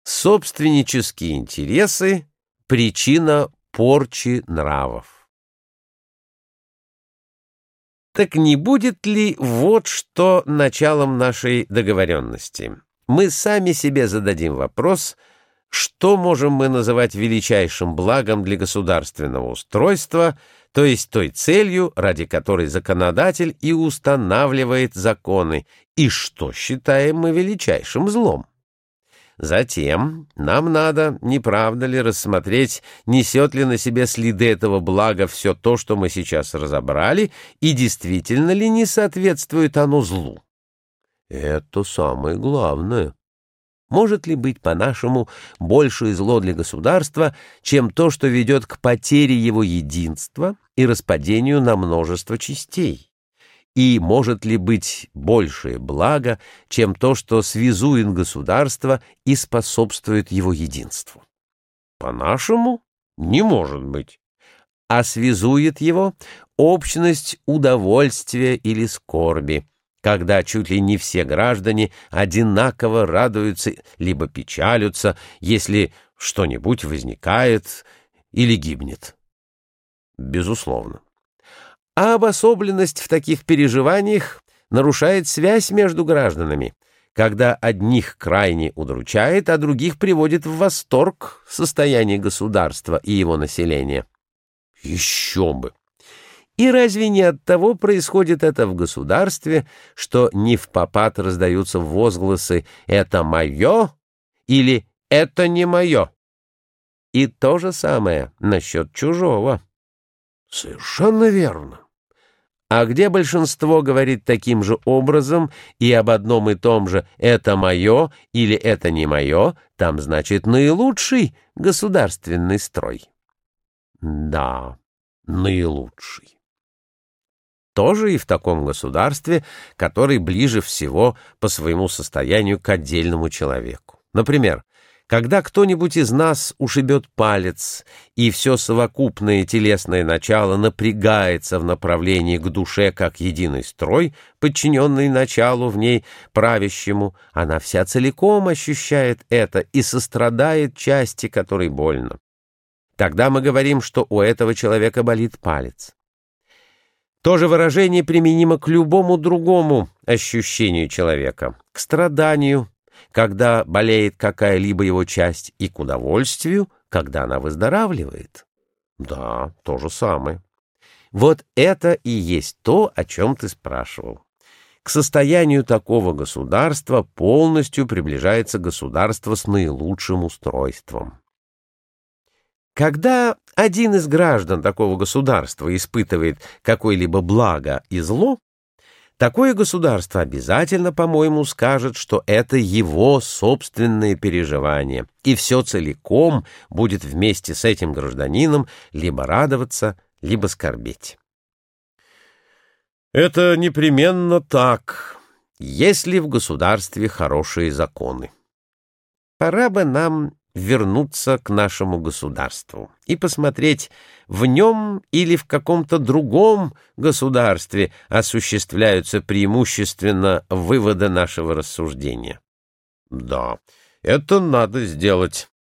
Собственнические интересы — причина порчи нравов. Так не будет ли вот что началом нашей договоренности? Мы сами себе зададим вопрос, что можем мы называть величайшим благом для государственного устройства, то есть той целью, ради которой законодатель и устанавливает законы, и что считаем мы величайшим злом. Затем нам надо, не правда ли, рассмотреть, несет ли на себе следы этого блага все то, что мы сейчас разобрали, и действительно ли не соответствует оно злу. Это самое главное. Может ли быть, по-нашему, большее зло для государства, чем то, что ведет к потере его единства и распадению на множество частей? И может ли быть большее благо, чем то, что связует государство и способствует его единству? По-нашему, не может быть. А связует его общность удовольствия или скорби, когда чуть ли не все граждане одинаково радуются либо печалятся, если что-нибудь возникает или гибнет. Безусловно. А обособленность в таких переживаниях нарушает связь между гражданами, когда одних крайне удручает, а других приводит в восторг состояние государства и его населения. Еще бы! И разве не от того происходит это в государстве, что невпопад раздаются возгласы «это мое» или «это не мое»? И то же самое насчет чужого. Совершенно верно. А где большинство говорит таким же образом и об одном и том же «это мое» или «это не мое», там, значит, наилучший государственный строй. Да, наилучший. Тоже и в таком государстве, который ближе всего по своему состоянию к отдельному человеку. Например, когда кто-нибудь из нас ушибет палец, и все совокупное телесное начало напрягается в направлении к душе как единый строй, подчиненный началу в ней правящему, она вся целиком ощущает это и сострадает части, которой больно. Тогда мы говорим, что у этого человека болит палец. То же выражение применимо к любому другому ощущению человека, к страданию, когда болеет какая-либо его часть, и к удовольствию, когда она выздоравливает. Да, то же самое. Вот это и есть то, о чем ты спрашивал. К состоянию такого государства полностью приближается государство с наилучшим устройством. Когда один из граждан такого государства испытывает какое-либо благо и зло, такое государство обязательно, по-моему, скажет, что это его собственные переживания, и все целиком будет вместе с этим гражданином либо радоваться, либо скорбеть. Это непременно так, если в государстве хорошие законы. Пора бы нам вернуться к нашему государству и посмотреть, в нем или в каком-то другом государстве осуществляются преимущественно выводы нашего рассуждения. Да, это надо сделать.